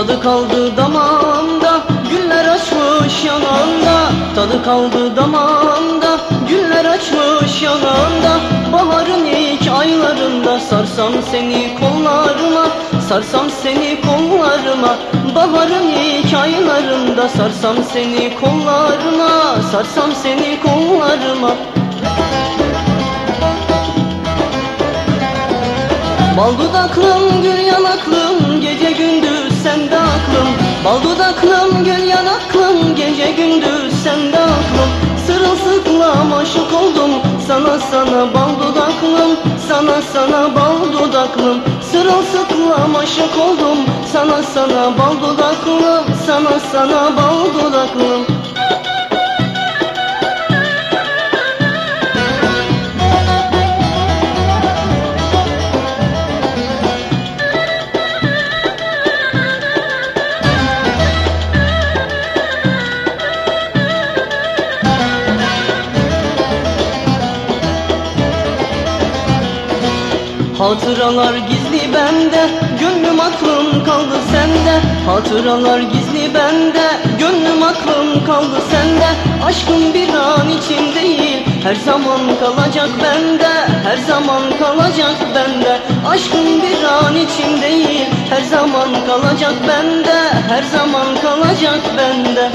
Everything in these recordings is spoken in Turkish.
Tadı kaldı damağımda, güller açmış yanağımda. Tadı kaldı damağımda, güller açmış yanağımda. Baharın ilk aylarında sarsam seni kollarıma, sarsam seni kollarıma. Baharın ilk aylarında sarsam seni kollarıma, sarsam seni kollarıma. Bal dudaklım, gül yanaklım, gece gündüz sende aklım. Bal dudaklım, gül yanaklım, gece gündüz sende aklım. Sırılsıklam aşık oldum sana sana bal dudaklım, sana sana bal dudaklım. Sırılsıklam aşık oldum sana sana bal dudaklım, sana sana bal dudaklım. Hatıralar gizli bende, gönlüm aklım kaldı sende. Hatıralar gizli bende, gönlüm aklım kaldı sende. Aşkım bir an için değil, her zaman kalacak bende, her zaman kalacak bende. Aşkım bir an için değil, her zaman kalacak bende, her zaman kalacak bende.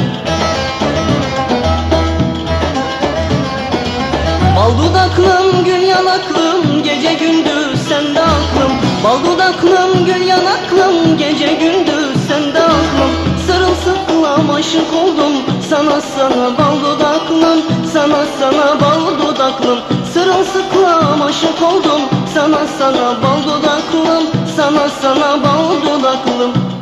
Bal dudaklım, gül yanaklım, gece gündüz sende aklım. Bal dudaklım, gül yanaklım, gece gündüz sende aklım. Sırılsıklam aşık oldum sana sana bal dudaklım, sana sana bal dudaklım. Sırılsıklam aşık oldum sana sana bal dudaklım, sana sana bal dudaklım.